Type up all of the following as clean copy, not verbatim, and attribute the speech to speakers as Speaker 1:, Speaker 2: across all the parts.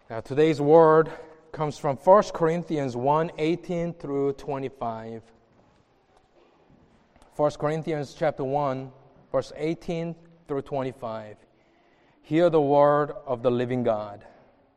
Speaker 1: Now, today's word comes from 1 Corinthians 1:18 through 25. 1 Corinthians chapter 1, verse 18 through 25. Hear the word of the living God.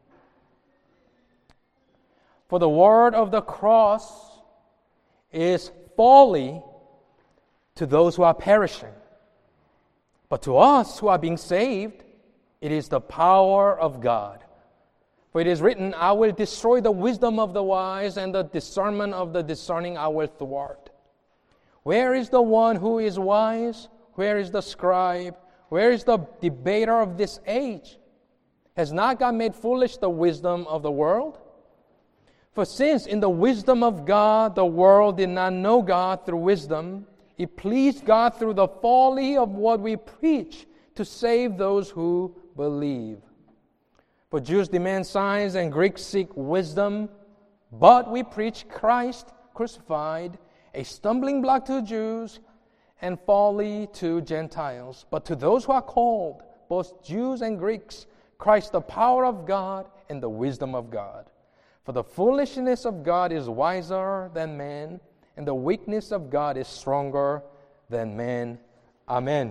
Speaker 1: For the word of the cross is folly to those who are perishing. But to us who are being saved, it is the power of God. For it is written, I will destroy the wisdom of the wise, and the discernment of the discerning I will thwart. Where is the one who is wise? Where is the scribe? Where is the debater of this age? Has not God made foolish the wisdom of the world? For since in the wisdom of God the world did not know God through wisdom, it pleased God through the folly of what we preach to save those who believe. For Jews demand signs and Greeks seek wisdom, but we preach Christ crucified, a stumbling block to Jews and folly to Gentiles. But to those who are called, both Jews and Greeks, Christ the power of God and the wisdom of God. For the foolishness of God is wiser than man, and the weakness of God is stronger than man. Amen.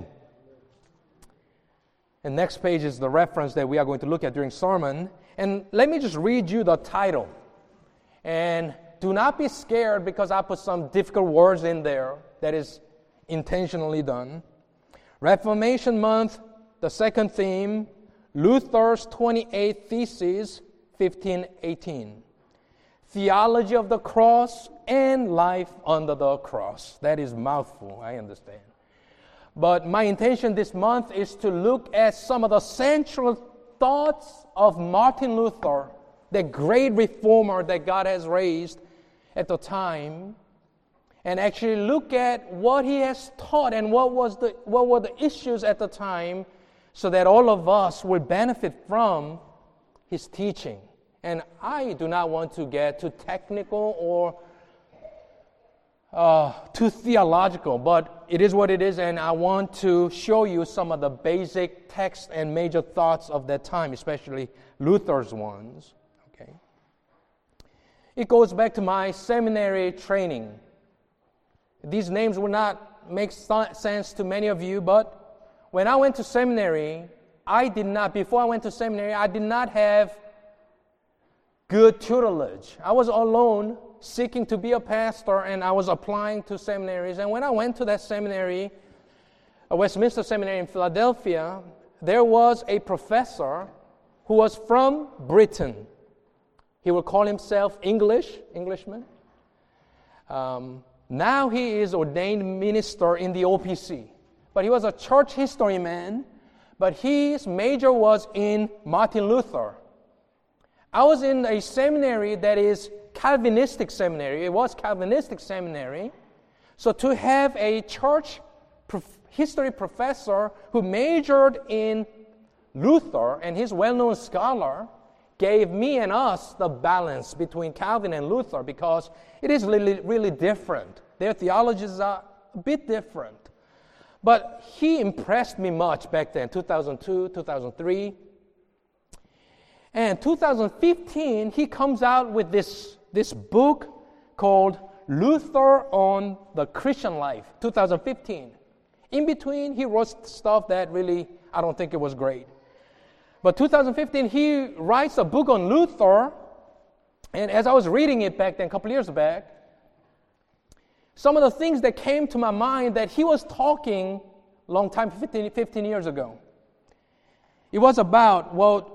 Speaker 1: And next page is the reference that we are going to look at during sermon. And let me just read you the title. And do not be scared because I put some difficult words in there. That is intentionally done. Reformation Month, the second theme, Luther's 28th Thesis, 1518. Theology of the cross and life under the cross. That is mouthful, I understand. But my intention this month is to look at some of the central thoughts of Martin Luther, the great reformer that God has raised at the time, and actually look at what he has taught and what were the issues at the time, so that all of us will benefit from his teaching. And I do not want to get too technical or too theological, but it is what it is, and I want to show you some of the basic text and major thoughts of that time, especially Luther's ones. Okay. It goes back to my seminary training. These names will not make sense to many of you, but when I went to seminary, before I went to seminary, I did not have good tutelage. I was alone, seeking to be a pastor, and I was applying to seminaries. And when I went to that seminary, Westminster Seminary in Philadelphia, there was a professor who was from Britain. He would call himself Englishman. Now he is ordained minister in the OPC. But he was a church history man, but his major was in Martin Luther. I was in a seminary that is Calvinistic seminary. It was Calvinistic seminary. So to have a church history professor who majored in Luther and his well-known scholar gave me and us the balance between Calvin and Luther, because it is really, really different. Their theologies are a bit different. But he impressed me much back then, 2002, 2003. And 2015, he comes out with this book called Luther on the Christian Life, 2015. In between, he wrote stuff that really, I don't think it was great. But 2015, he writes a book on Luther, and as I was reading it back then, a couple years back, some of the things that came to my mind that he was talking a long time, 15 years ago. It was about,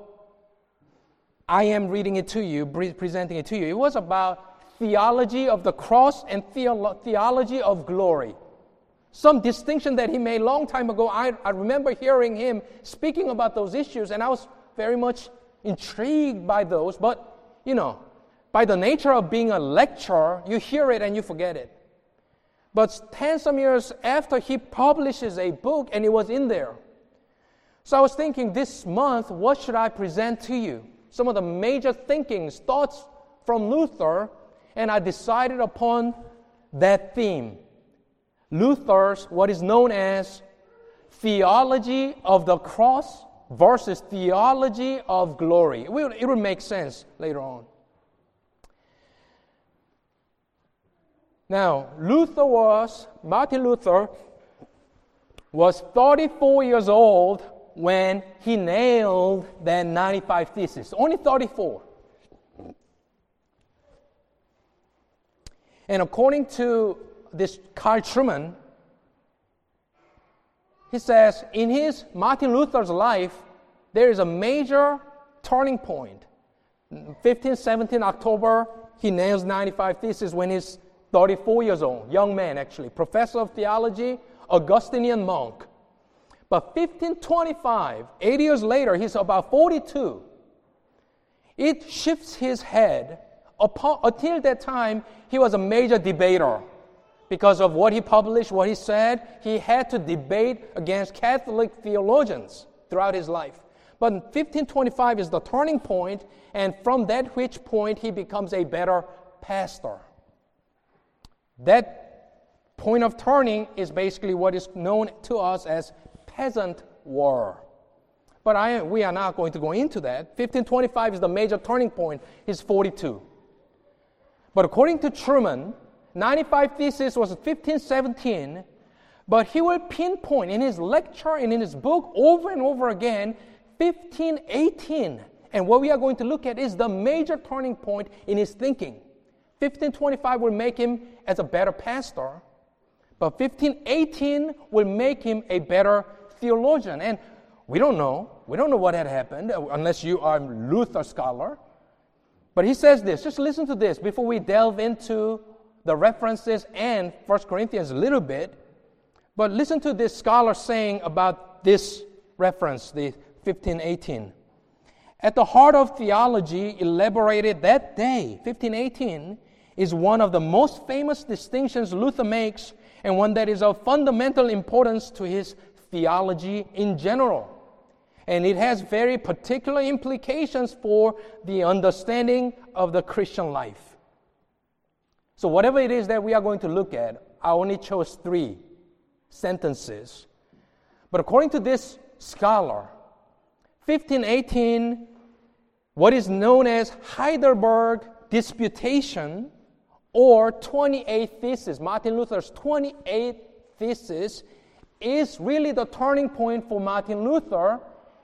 Speaker 1: I am reading it to you, presenting it to you. It was about theology of the cross and theology of glory. Some distinction that he made a long time ago. I remember hearing him speaking about those issues, and I was very much intrigued by those. But, by the nature of being a lecturer, you hear it and you forget it. But 10 some years after, he publishes a book, and it was in there. So I was thinking, this month, what should I present to you? Some of the major thoughts from Luther, and I decided upon that theme. Luther's, what is known as theology of the cross, versus theology of glory. It will make sense later on. Now, Martin Luther was 34 years old when he nailed that 95 Thesis. Only 34. And according to this Carl Trueman, he says, in his Martin Luther's life, there is a major turning point. 1517 October, he nails 95 Thesis when he's 34 years old, young man actually, professor of theology, Augustinian monk. But 1525, 80 years later, he's about 42. It shifts his head. Until that time, he was a major debater. Because of what he published, what he said, he had to debate against Catholic theologians throughout his life. But 1525 is the turning point, and from that which point he becomes a better pastor. That point of turning is basically what is known to us as Peasant War. But we are not going to go into that. 1525 is the major turning point. He's 42. But according to Trueman, 95 Thesis was 1517, but he will pinpoint in his lecture and in his book over and over again 1518. And what we are going to look at is the major turning point in his thinking. 1525 will make him as a better pastor, but 1518 will make him a better theologian. And we don't know what had happened unless you are a Luther scholar. But he says this, just listen to this before we delve into the references and 1 Corinthians a little bit. But listen to this scholar saying about this reference, the 1518. At the heart of theology elaborated that day, 1518, is one of the most famous distinctions Luther makes and one that is of fundamental importance to his theology in general. And it has very particular implications for the understanding of the Christian life. So whatever it is that we are going to look at, I only chose 3 sentences. But according to this scholar, 1518, what is known as Heidelberg Disputation or 28th Thesis, Martin Luther's 28th Thesis, is really the turning point for Martin Luther.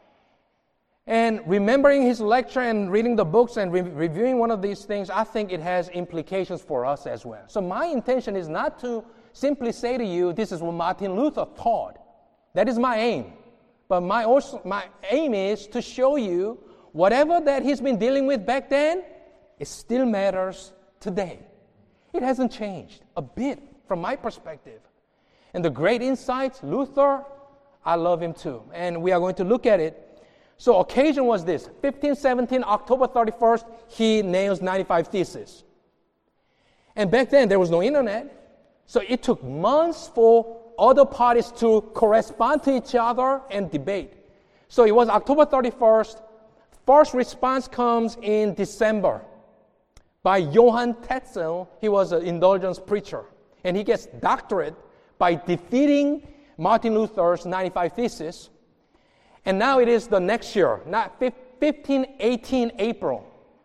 Speaker 1: And remembering his lecture and reading the books and reviewing one of these things, I think it has implications for us as well. So my intention is not to simply say to you, this is what Martin Luther taught. That is my aim. But my aim is to show you whatever that he's been dealing with back then, it still matters today. It hasn't changed a bit from my perspective. And the great insights, Luther, I love him too. And we are going to look at it. So occasion was this, 1517, October 31st, he nails 95 Theses. And back then, there was no internet, so it took months for other parties to correspond to each other and debate. So it was October 31st. First response comes in December by Johann Tetzel. He was an indulgence preacher, and he gets doctorate by defeating Martin Luther's 95 Theses. And now it is the next year, not 1518 April.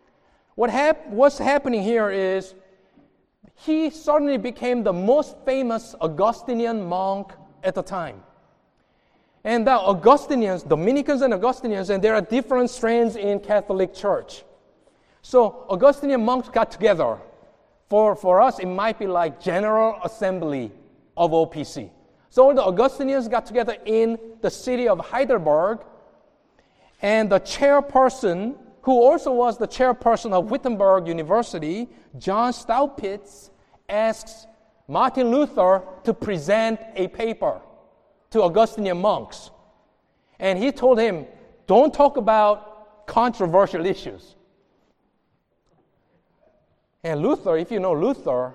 Speaker 1: What's happening here is he suddenly became the most famous Augustinian monk at the time. And the Augustinians, Dominicans and Augustinians, and there are different strands in Catholic Church. So Augustinian monks got together. For us, it might be like General Assembly of OPC. So all the Augustinians got together in the city of Heidelberg, and the chairperson, who also was the chairperson of Wittenberg University, John Staupitz, asks Martin Luther to present a paper to Augustinian monks. And he told him, don't talk about controversial issues. And Luther, if you know Luther,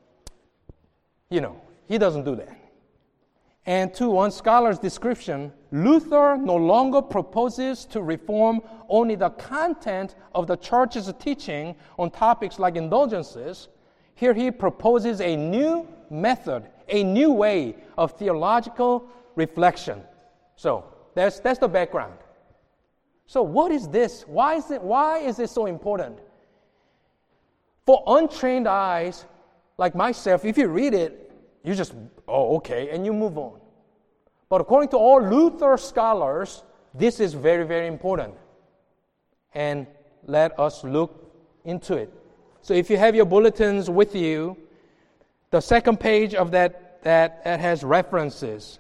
Speaker 1: he doesn't do that. And to one scholar's description, Luther no longer proposes to reform only the content of the church's teaching on topics like indulgences. Here he proposes a new method, a new way of theological reflection. So that's the background. So what is this? Why is it so important? For untrained eyes, like myself, if you read it, you just, oh, okay, and you move on. But according to all Luther scholars, this is very, very important. And let us look into it. So if you have your bulletins with you, the second page of that has references.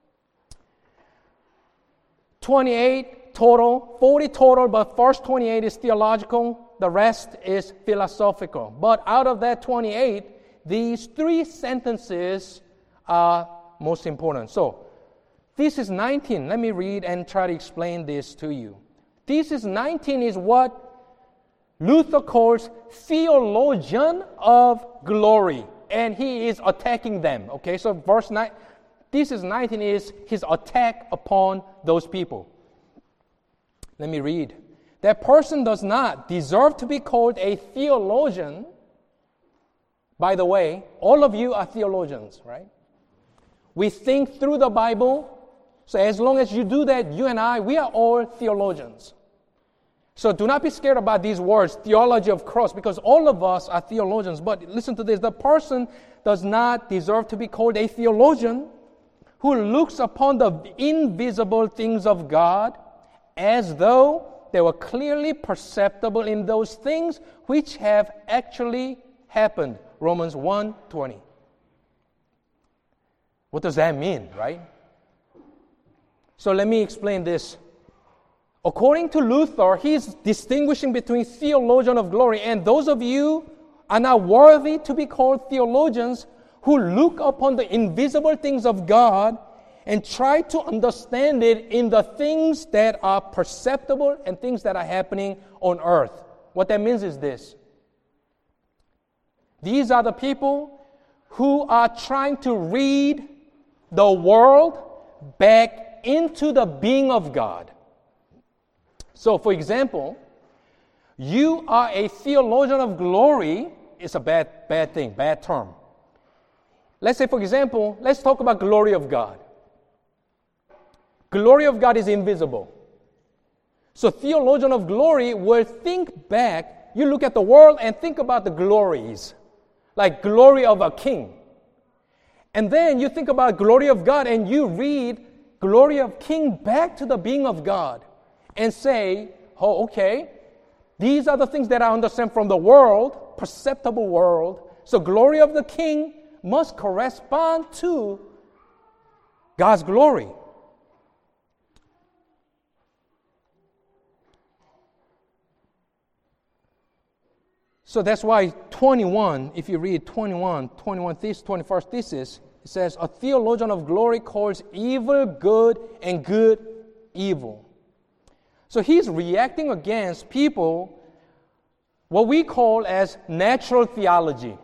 Speaker 1: 28 total, 40 total, but first 28 is theological, the rest is philosophical. But out of that 28, these 3 sentences are most important. So, thesis 19, let me read and try to explain this to you. Thesis 19 is what Luther calls theologian of glory, and he is attacking them. Okay, so verse 9, thesis 19 is his attack upon those people. Let me read. That person does not deserve to be called a theologian. By the way, all of you are theologians, right? We think through the Bible. So as long as you do that, you and I, we are all theologians. So do not be scared about these words, theology of cross, because all of us are theologians. But listen to this. The person does not deserve to be called a theologian who looks upon the invisible things of God as though they were clearly perceptible in those things which have actually happened. Romans 1:20. What does that mean, right? So let me explain this. According to Luther, he's distinguishing between theologian of glory and those of you are not worthy to be called theologians who look upon the invisible things of God and try to understand it in the things that are perceptible and things that are happening on earth. What that means is this. These are the people who are trying to read the world back into the being of God. So, for example, you are a theologian of glory. It's a bad thing, bad term. Let's say, for example, let's talk about glory of God. Glory of God is invisible. So theologian of glory will think back. You look at the world and think about the glories, like glory of a king. And then you think about glory of God and you read glory of king back to the being of God and say, oh, okay, these are the things that I understand from the world, perceptible world. So glory of the king must correspond to God's glory. So that's why 21, if you read 21st thesis, it says, a theologian of glory calls evil good and good evil. So he's reacting against people, what we call as natural theology,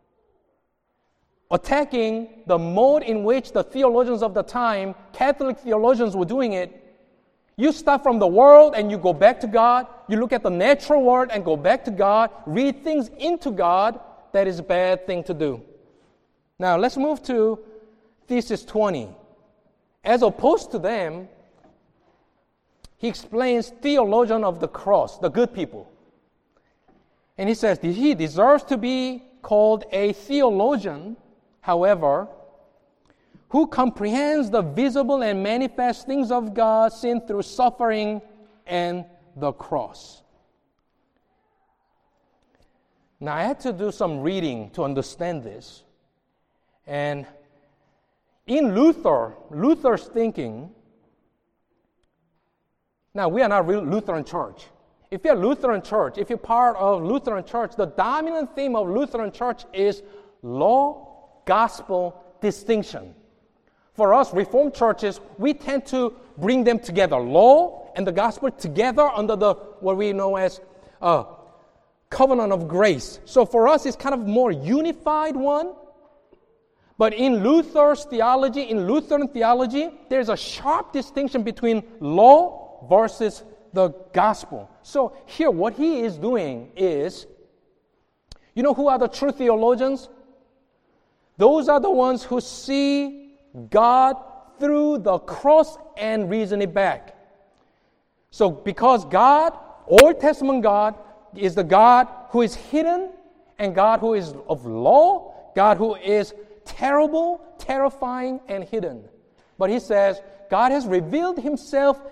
Speaker 1: attacking the mode in which the theologians of the time, Catholic theologians, were doing it. You start from the world and you go back to God. You look at the natural world and go back to God. Read things into God. That is a bad thing to do. Now let's move to thesis 20. As opposed to them, he explains theologian of the cross, the good people. And he says he deserves to be called a theologian, however, who comprehends the visible and manifest things of God seen through suffering and the cross. Now, I had to do some reading to understand this. And in Luther's thinking, now we are not real Lutheran church. If you're Lutheran church, if you're part of Lutheran church, the dominant theme of Lutheran church is law-gospel distinction. For us, Reformed churches, we tend to bring them together, law and the gospel together under the what we know as covenant of grace. So for us, it's kind of more unified one. But in Luther's theology, in Lutheran theology, there's a sharp distinction between law versus the gospel. So here, what he is doing is, you know who are the true theologians? Those are the ones who see God through the cross and reason it back. So because God, Old Testament God, is the God who is hidden and God who is of law, God who is terrible, terrifying, and hidden. But he says God has revealed himself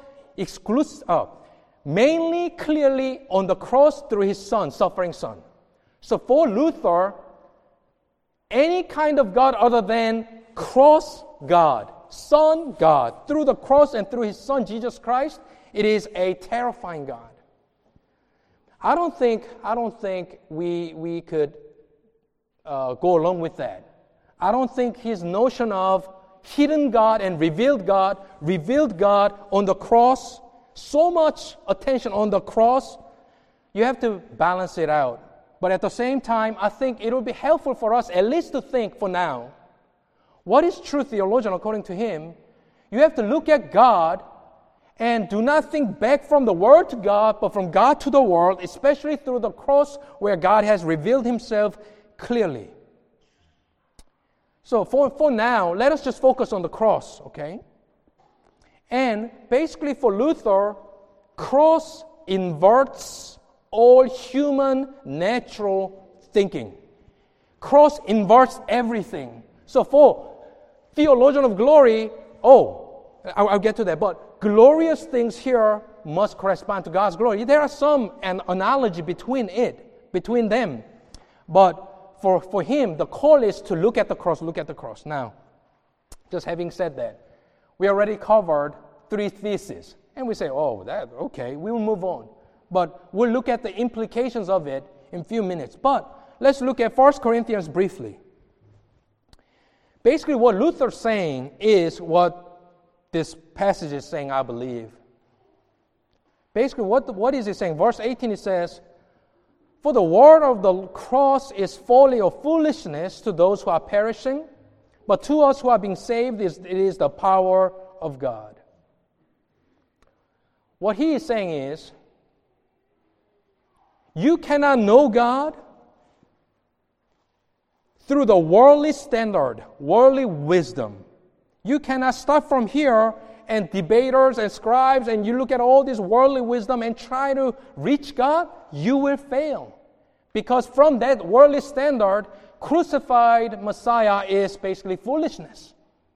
Speaker 1: mainly clearly on the cross through his Son, suffering Son. So for Luther, any kind of God other than cross God, Son God, through the cross and through his Son, Jesus Christ, it is a terrifying God. I don't think we could go along with that. I don't think his notion of hidden God and revealed God on the cross, so much attention on the cross, you have to balance it out. But at the same time, I think it would be helpful for us at least to think for now, what is true theologian according to him? You have to look at God and do not think back from the Word to God, but from God to the world, especially through the cross where God has revealed himself clearly. So for now, let us just focus on the cross, okay? And basically for Luther, cross inverts all human natural thinking. Cross inverts everything. So for theologian of glory, I'll get to that, but glorious things here must correspond to God's glory. There are some analogy between them. But for him, the call is to look at the cross. Now, just having said that, we already covered 3 theses. And we say, okay, we'll move on. But we'll look at the implications of it in a few minutes. But let's look at 1 Corinthians briefly. Basically, what Luther's saying is what this passage is saying, I believe. Basically, what is he saying? Verse 18, it says, "For the word of the cross is folly or foolishness to those who are perishing, but to us who are being saved, it is the power of God." What he is saying is, you cannot know God through the worldly standard, worldly wisdom. You cannot start from here and debaters and scribes and you look at all this worldly wisdom and try to reach God, you will fail. Because from that worldly standard, crucified Messiah is basically foolishness.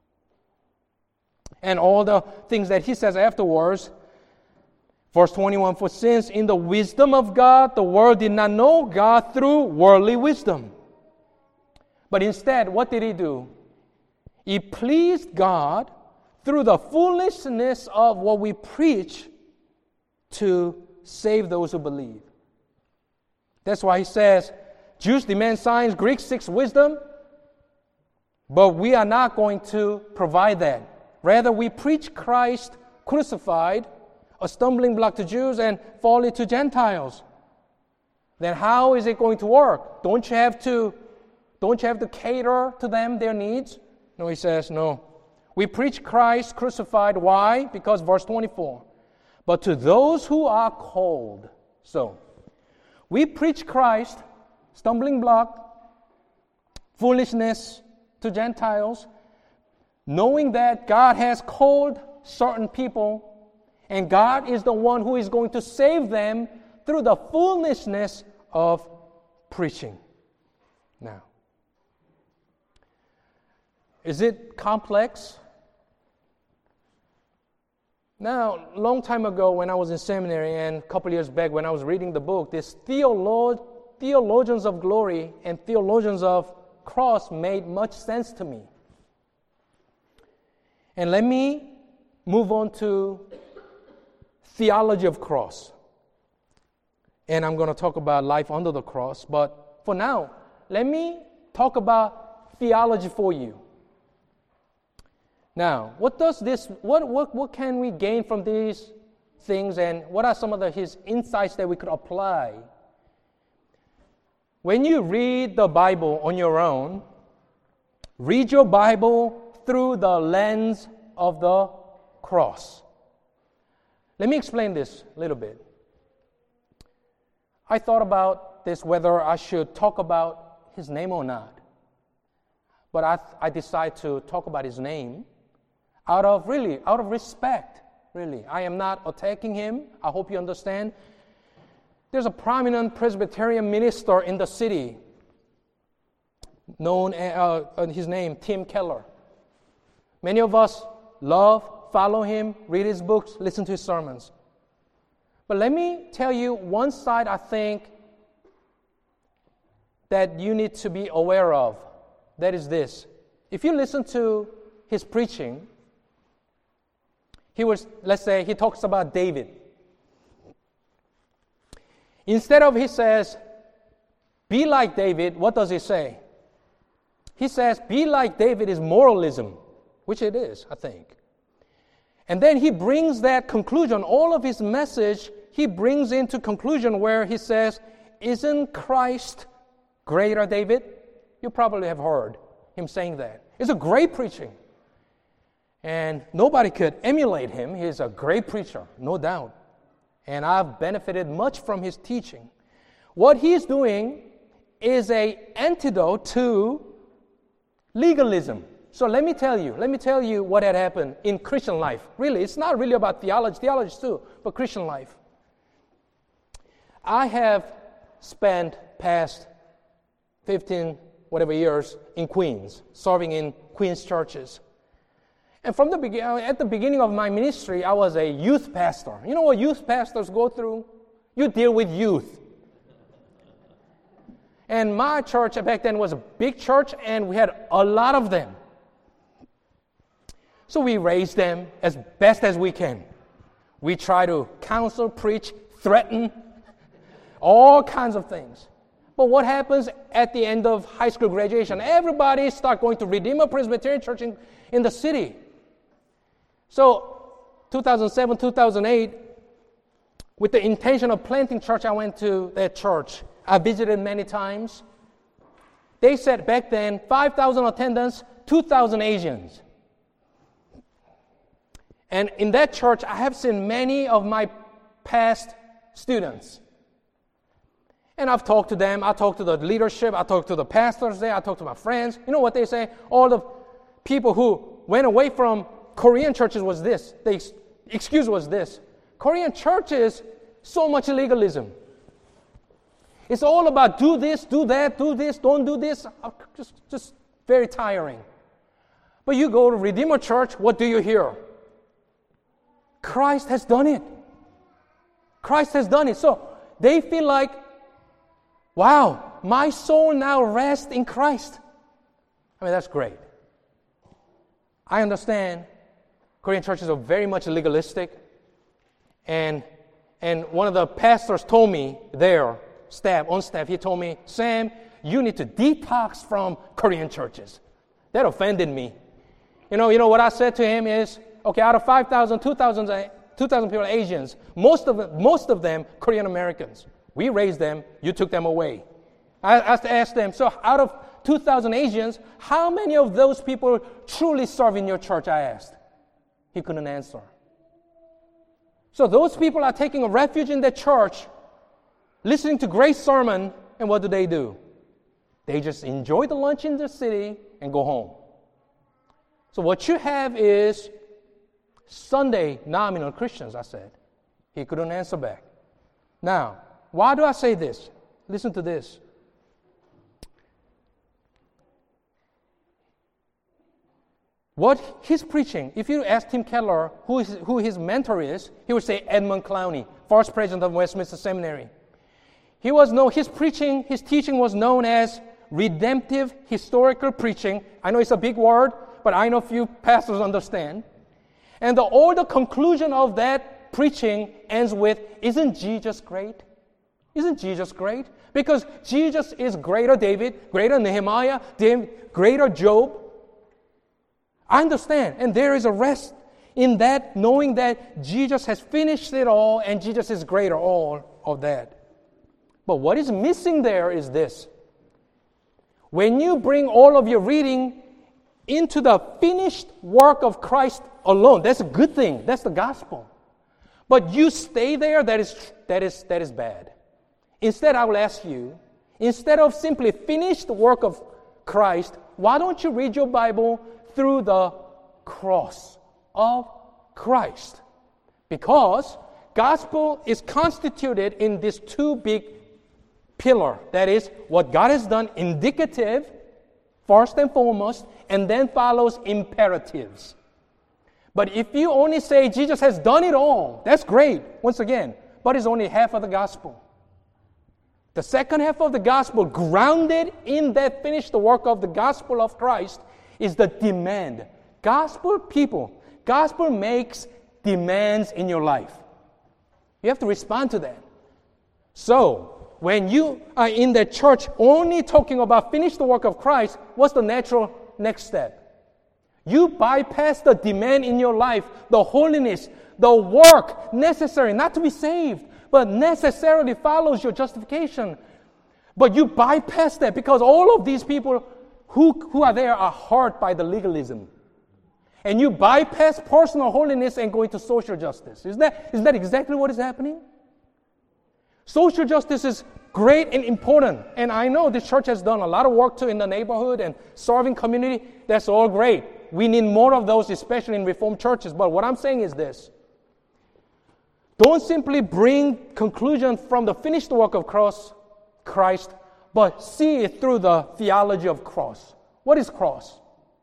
Speaker 1: And all the things that he says afterwards, verse 21, "For since in the wisdom of God, the world did not know God through worldly wisdom." But instead, what did he do? He pleased God through the foolishness of what we preach to save those who believe. That's why he says, Jews demand signs, Greeks seek wisdom, but we are not going to provide that. Rather, we preach Christ crucified, a stumbling block to Jews and folly to Gentiles. Then how is it going to work? Don't you have to cater to them, their needs? No, he says, no. We preach Christ crucified. Why? Because verse 24. "But to those who are called." So, we preach Christ, stumbling block, foolishness to Gentiles, knowing that God has called certain people, and God is the one who is going to save them through the foolishness of preaching. Now, is it complex? Now, a long time ago when I was in seminary and a couple years back when I was reading the book, this theologians of glory and theologians of cross made much sense to me. And let me move on to theology of cross. And I'm going to talk about life under the cross. But for now, let me talk about theology for you. Now, what can we gain from these things, and what are some of his insights that we could apply? When you read the Bible on your own, read your Bible through the lens of the cross. Let me explain this a little bit. I thought about this, whether I should talk about his name or not. But I decided to talk about his name out of respect really. I am not attacking him. I hope you understand. There's a prominent Presbyterian minister in the city known his name, Tim Keller. Many of us love, follow him, read his books, listen to his sermons. But let me tell you one side I think that you need to be aware of. That is this. If you listen to his preaching, let's say he talks about David. Instead of he says, be like David, what does he say? He says, be like David is moralism, which it is, I think. And then he brings that conclusion, all of his message, he brings into conclusion where he says, isn't Christ greater, David? You probably have heard him saying that. It's a great preaching. And nobody could emulate him. He's a great preacher, no doubt. And I've benefited much from his teaching. What he's doing is an antidote to legalism. So let me tell you what had happened in Christian life. Really, it's not really about theology too, but Christian life. I have spent past 15 whatever years in Queens, serving in Queens churches. And from at the beginning of my ministry, I was a youth pastor. You know what youth pastors go through? You deal with youth. And my church back then was a big church, and we had a lot of them. So we raised them as best as we can. We try to counsel, preach, threaten, all kinds of things. But what happens at the end of high school graduation? Everybody start going to Redeemer Presbyterian Church in the city. So 2007, 2008, with the intention of planting church, I went to that church. I visited many times. They said back then, 5,000 attendants, 2,000 Asians. And in that church, I have seen many of my past students. And I've talked to them. I talked to the leadership. I talked to the pastors there. I talked to my friends. You know what they say? All the people who went away from Korean churches was this. The excuse was this. Korean churches, so much legalism. It's all about do this, do that, do this, don't do this. Just very tiring. But you go to Redeemer Church, what do you hear? Christ has done it. Christ has done it. So they feel like, wow, my soul now rests in Christ. I mean, that's great. I understand Korean churches are very much legalistic. And one of the pastors told me there, on staff, he told me, Sam, you need to detox from Korean churches. That offended me. You know what I said to him is, okay, out of 5,000, 2,000 people are Asians. Most of them Korean Americans. We raised them, you took them away. I asked them, so out of 2,000 Asians, how many of those people truly serve in your church, I asked. He couldn't answer. So those people are taking a refuge in their church, listening to great sermon, and what do? They just enjoy the lunch in the city and go home. So what you have is Sunday nominal Christians, I said. He couldn't answer back. Now, why do I say this? Listen to this. What he's preaching, if you ask Tim Keller who his mentor is, he would say Edmund Clowney, first president of Westminster Seminary. His teaching was known as redemptive historical preaching. I know it's a big word, but I know few pastors understand. And all the conclusion of that preaching ends with, isn't Jesus great? Isn't Jesus great? Because Jesus is greater David, greater Nehemiah, greater Job. I understand, and there is a rest in that, knowing that Jesus has finished it all and Jesus is greater, all of that. But what is missing there is this. When you bring all of your reading into the finished work of Christ alone, that's a good thing. That's the gospel. But you stay there, that is bad. Instead, I will ask you, instead of simply finished work of Christ, why don't you read your Bible through the cross of Christ? Because gospel is constituted in these two big pillars. That is, what God has done, indicative, first and foremost, and then follows imperatives. But if you only say Jesus has done it all, that's great, once again, but it's only half of the gospel. The second half of the gospel, grounded in that finished work of the gospel of Christ, is the demand. Gospel makes demands in your life. You have to respond to that. So, when you are in the church only talking about finish the work of Christ, what's the natural next step? You bypass the demand in your life, the holiness, the work necessary, not to be saved, but necessarily follows your justification. But you bypass that because all of these people who are there are hurt by the legalism. And you bypass personal holiness and go into social justice. Isn't that exactly what is happening? Social justice is great and important. And I know this church has done a lot of work too in the neighborhood and serving community. That's all great. We need more of those, especially in Reformed churches. But what I'm saying is this. Don't simply bring conclusion from the finished work of Christ, but see it through the theology of cross. What is cross?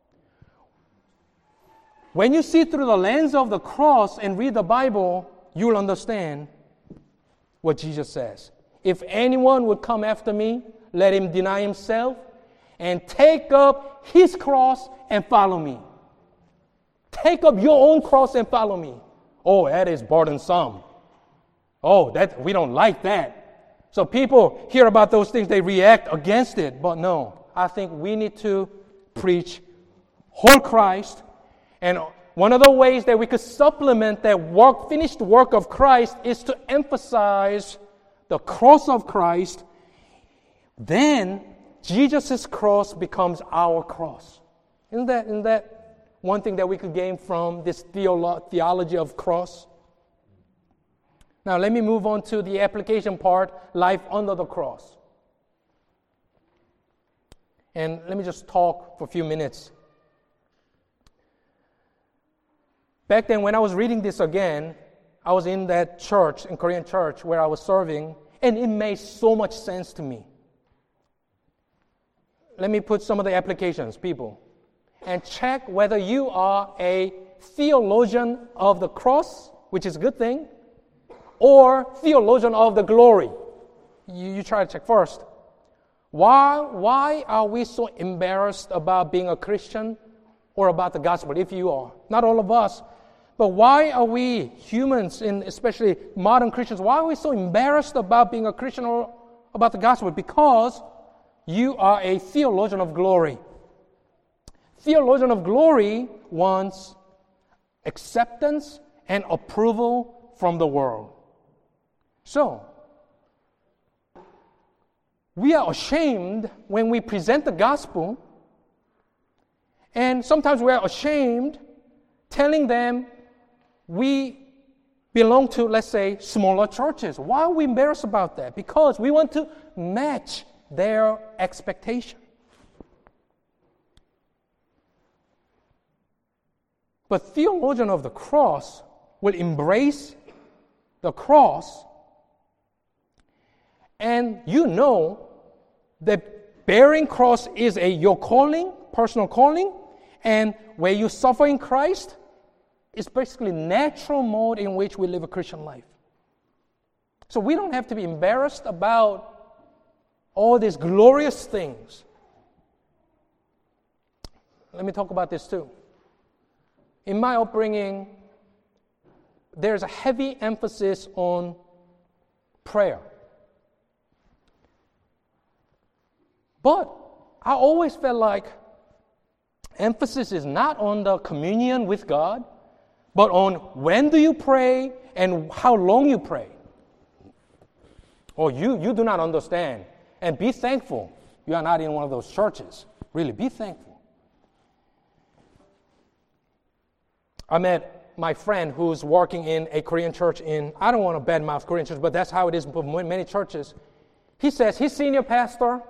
Speaker 1: When you see through the lens of the cross and read the Bible, you will understand what Jesus says. If anyone would come after me, let him deny himself and take up his cross and follow me. Take up your own cross and follow me. Oh, that is burdensome. Oh, that we don't like that. So people hear about those things, they react against it. But no, I think we need to preach whole Christ. And one of the ways that we could supplement that finished work of Christ is to emphasize the cross of Christ. Then Jesus' cross becomes our cross. Isn't that one thing that we could gain from this theology of cross? Now let me move on to the application part, life under the cross. And let me just talk for a few minutes. Back then when I was reading this again, I was in that church, in Korean church, where I was serving, and it made so much sense to me. Let me put some of the applications, people, and check whether you are a theologian of the cross, which is a good thing, or theologian of the glory. You try to check first. Why are we so embarrassed about being a Christian or about the gospel, if you are? Not all of us. But why are we humans, especially modern Christians, why are we so embarrassed about being a Christian or about the gospel? Because you are a theologian of glory. Theologian of glory wants acceptance and approval from the world. So, we are ashamed when we present the gospel, and sometimes we are ashamed telling them we belong to, let's say, smaller churches. Why are we embarrassed about that? Because we want to match their expectation. But theologian of the cross will embrace the cross, and you know that bearing cross is your calling, personal calling, and where you suffer in Christ, it's basically natural mode in which we live a Christian life. So we don't have to be embarrassed about all these glorious things. Let me talk about this too. In my upbringing, there's a heavy emphasis on prayer. But I always felt like emphasis is not on the communion with God, but on when do you pray and how long you pray. Or you do not understand. And be thankful you are not in one of those churches. Really, be thankful. I met my friend who's working in a Korean church I don't want to badmouth Korean church, but that's how it is for many churches. He says his senior pastor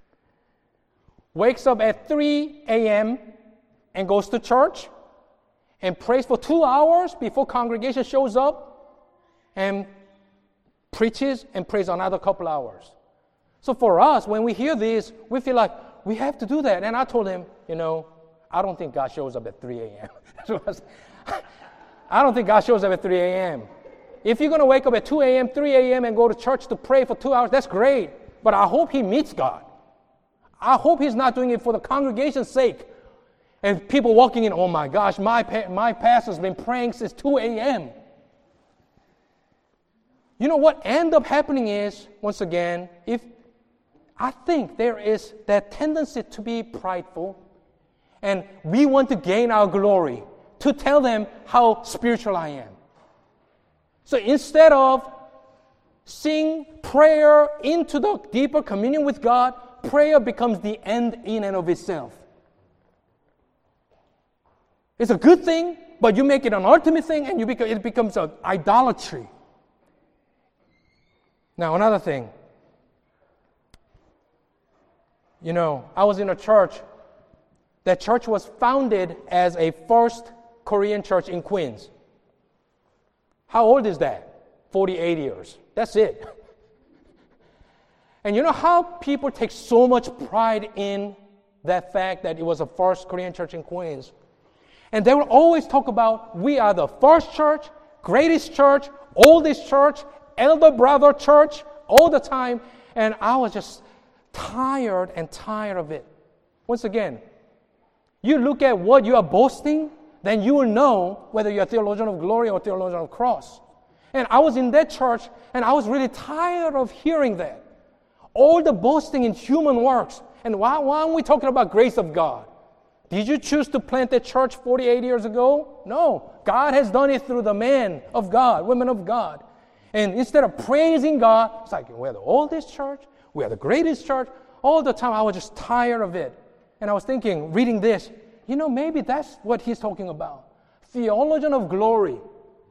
Speaker 1: wakes up at 3 a.m. and goes to church, and prays for 2 hours before congregation shows up and preaches and prays another couple hours. So for us, when we hear this, we feel like we have to do that. And I told him, I don't think God shows up at 3 a.m. I don't think God shows up at 3 a.m. If you're going to wake up at 2 a.m., 3 a.m. and go to church to pray for 2 hours, that's great. But I hope he meets God. I hope he's not doing it for the congregation's sake. And people walking in, oh my gosh, my pastor's been praying since 2 a.m. You know what end up happening is, once again, I think there is that tendency to be prideful, and we want to gain our glory, to tell them how spiritual I am. So instead of seeing prayer into the deeper communion with God, prayer becomes the end in and of itself. It's a good thing, but you make it an ultimate thing, and it becomes an idolatry. Now, another thing. I was in a church. That church was founded as a first Korean church in Queens. How old is that? 48 years. That's it. And you know how people take so much pride in that fact that it was the first Korean church in Queens? And they will always talk about, we are the first church, greatest church, oldest church, elder brother church, all the time. And I was just tired of it. Once again, you look at what you are boasting, then you will know whether you're a theologian of glory or theologian of cross. And I was in that church, and I was really tired of hearing that. All the boasting in human works. And why aren't we talking about grace of God? Did you choose to plant that church 48 years ago? No. God has done it through the men of God, women of God. And instead of praising God, it's like, we're the oldest church, we are the greatest church. All the time I was just tired of it. And I was thinking, reading this, maybe that's what he's talking about. Theologian of glory.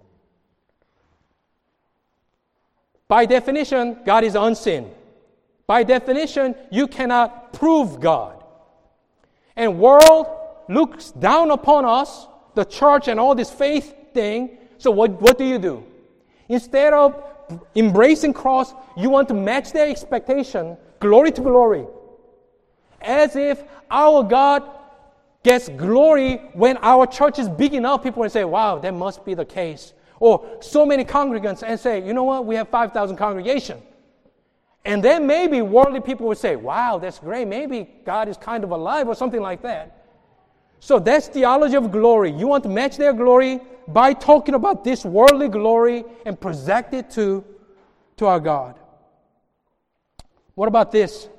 Speaker 1: By definition, God is unseen. By definition, you cannot prove God. And world looks down upon us, the church and all this faith thing. So what do? Instead of embracing cross, you want to match their expectation, glory to glory. As if our God gets glory when our church is big enough, people will say, wow, that must be the case. Or so many congregants and say, you know what, we have 5,000 congregation. And then maybe worldly people would say, wow, that's great. Maybe God is kind of alive or something like that. So that's theology of glory. You want to match their glory by talking about this worldly glory and project it to our God. What about this?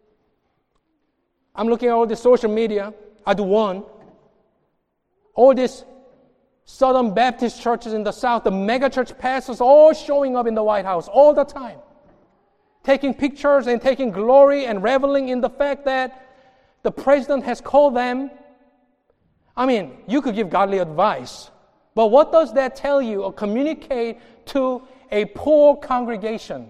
Speaker 1: I'm looking at all the social media. I do one. All these Southern Baptist churches in the South, the mega church pastors all showing up in the White House all the time. Taking pictures and taking glory and reveling in the fact that the president has called them. I mean, you could give godly advice, but what does that tell you or communicate to a poor congregation?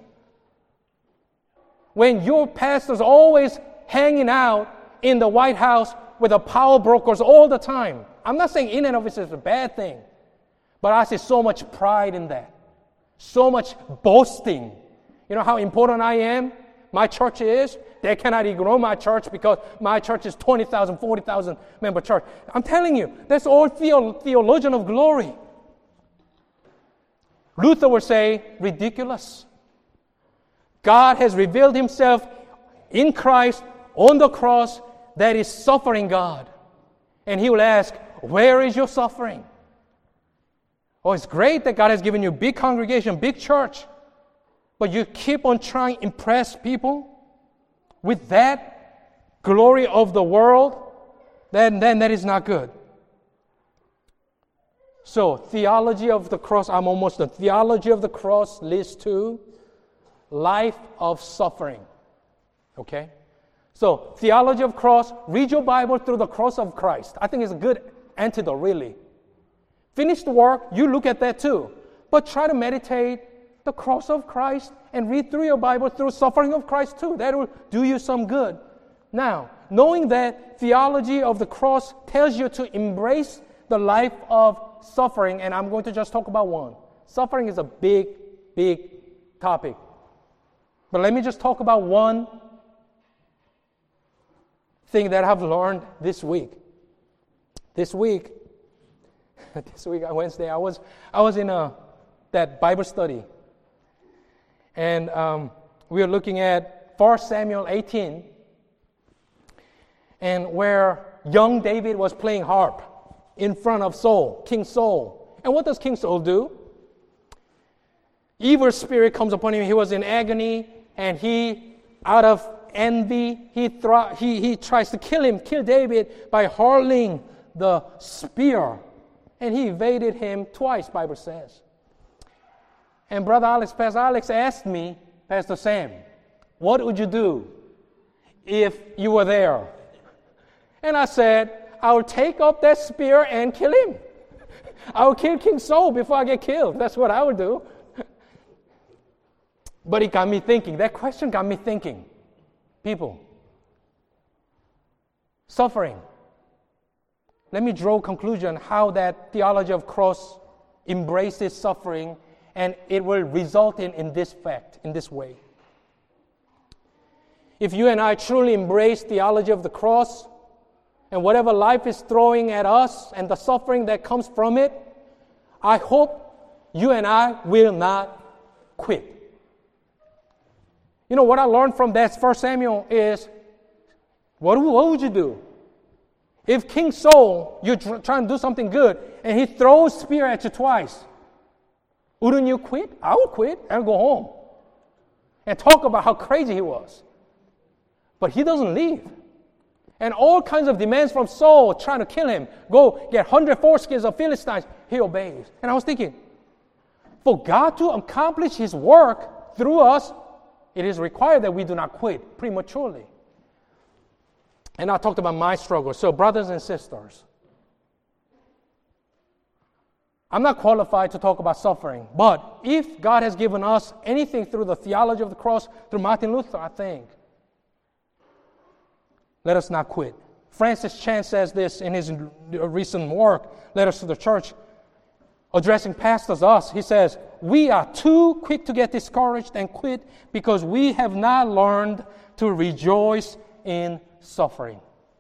Speaker 1: When your pastor's always hanging out in the White House with the power brokers all the time. I'm not saying in and of itself is a bad thing, but I see so much pride in that. So much boasting. You know how important I am? My church is. They cannot ignore my church because my church is 20,000, 40,000 member church. I'm telling you, that's all theologian of glory. Luther would say, ridiculous. God has revealed himself in Christ on the cross, that is suffering God. And he will ask, where is your suffering? Oh, it's great that God has given you big congregation, big church, but you keep on trying to impress people with that glory of the world, then that is not good. So, theology of the cross, I'm almost done. Theology of the cross leads to life of suffering. Okay? So, theology of cross, read your Bible through the cross of Christ. I think it's a good antidote, really. Finish the work, you look at that too. But try to meditate the cross of Christ and read through your Bible through suffering of Christ too. That will do you some good. Now, knowing that theology of the cross tells you to embrace the life of suffering, and I'm going to just talk about one. Suffering is a big, big topic. But let me just talk about one thing that I've learned this week. This week, Wednesday, I was in that Bible study, and we were looking at 1 Samuel 18, and where young David was playing harp in front of Saul, King Saul. And what does King Saul do? Evil spirit comes upon him. He was in agony, and he, out of envy, he tries to kill David by hurling the spear. And he evaded him twice, Bible says. And Pastor Alex asked me, Pastor Sam, what would you do if you were there? And I said, I will take up that spear and kill him. I will kill King Saul before I get killed. That's what I would do. But it got me thinking. That question got me thinking. People, suffering. Let me draw a conclusion how that theology of cross embraces suffering, and it will result in this fact, in this way. If you and I truly embrace theology of the cross, and whatever life is throwing at us and the suffering that comes from it, I hope you and I will not quit. You know, what I learned from that 1 Samuel is, what would you do? If King Saul, you're trying to do something good, and he throws spear at you twice, wouldn't you quit? I would quit and go home and talk about how crazy he was. But he doesn't leave. And all kinds of demands from Saul trying to kill him. Go get 100 foreskins of Philistines. He obeys. And I was thinking, for God to accomplish His work through us, it is required that we do not quit prematurely. And I talked about my struggle. So brothers and sisters, I'm not qualified to talk about suffering. But if God has given us anything through the theology of the cross, through Martin Luther, I think, let us not quit. Francis Chan says this in his recent work, Letters to the Church, addressing pastors, us. He says, we are too quick to get discouraged and quit because we have not learned to rejoice in suffering.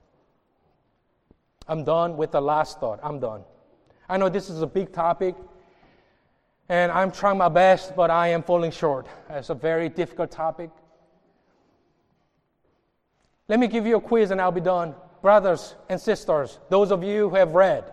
Speaker 1: I'm done with the last thought. I'm done. I know this is a big topic, and I'm trying my best, but I am falling short. It's a very difficult topic. Let me give you a quiz and I'll be done. Brothers and sisters, those of you who have read,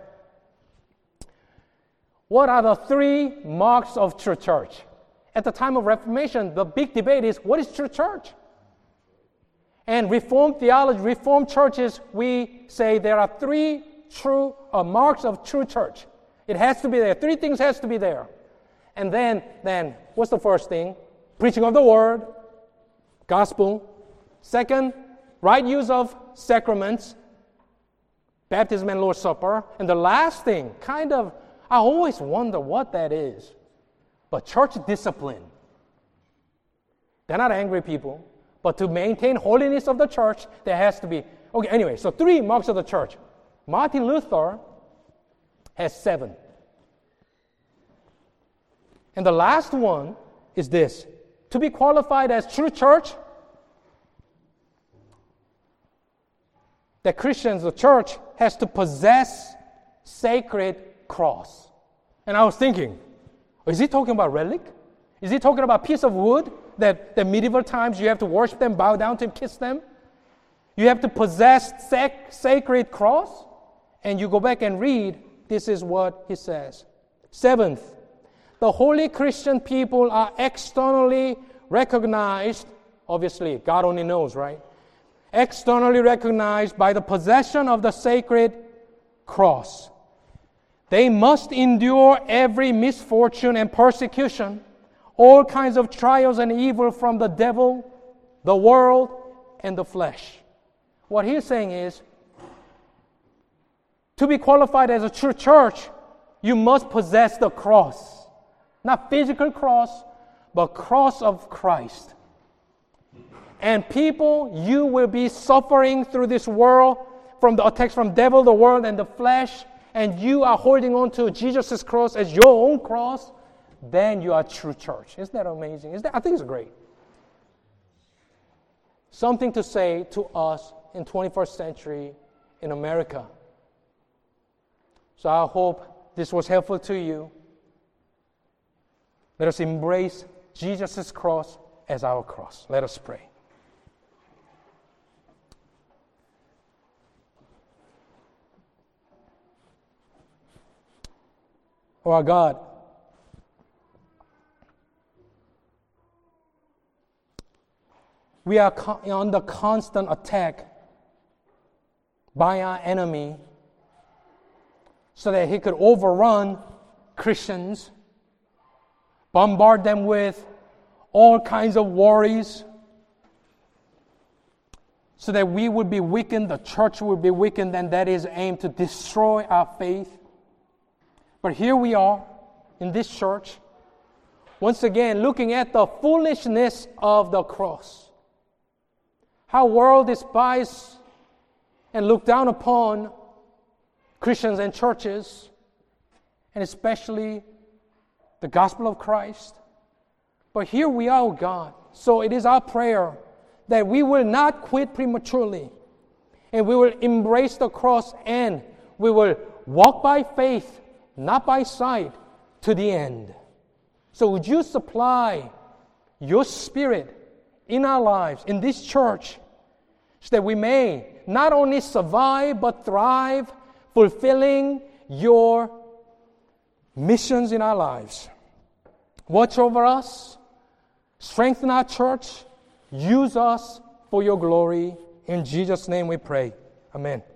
Speaker 1: what are the 3 marks of true church? At the time of Reformation, the big debate is, what is true church? And Reformed theology, Reformed churches, we say there are 3 true marks of true church. It has to be there. 3 things has to be there. And then what's the first thing? Preaching of the word, gospel. Second, right use of sacraments, baptism and Lord's Supper. And the last thing, I always wonder what that is. But church discipline. They're not angry people. But to maintain holiness of the church, there has to be. Okay, anyway, so 3 marks of the church. Martin Luther has 7. And the last one is this. To be qualified as true church, that Christians, the church, has to possess sacred cross. And I was thinking, is he talking about relic? Is he talking about a piece of wood that the medieval times you have to worship them, bow down to them, kiss them? You have to possess sacred cross? And you go back and read, this is what he says. 7th, the holy Christian people are externally recognized, obviously, God only knows, right? Externally recognized by the possession of the sacred cross. They must endure every misfortune and persecution, all kinds of trials and evil from the devil, the world, and the flesh. What he's saying is, to be qualified as a true church, you must possess the cross. Not physical cross, but cross of Christ. And people, you will be suffering through this world from the attacks from devil, the world, and the flesh. and you are holding on to Jesus' cross as your own cross, then you are a true church. Isn't that amazing? I think it's great. Something to say to us in 21st century in America. So I hope this was helpful to you. Let us embrace Jesus' cross as our cross. Let us pray. Oh, our God, we are under constant attack by our enemy so that he could overrun Christians, bombard them with all kinds of worries, so that we would be weakened, the church would be weakened, and that is aimed to destroy our faith. But here we are in this church, once again looking at the foolishness of the cross. How world despise and look down upon Christians and churches, and especially the gospel of Christ. But here we are, oh God. So it is our prayer that we will not quit prematurely, and we will embrace the cross, and we will walk by faith, not by sight, to the end. So would you supply your Spirit in our lives, in this church, so that we may not only survive but thrive, fulfilling your missions in our lives. Watch over us, strengthen our church, use us for your glory. In Jesus' name we pray. Amen.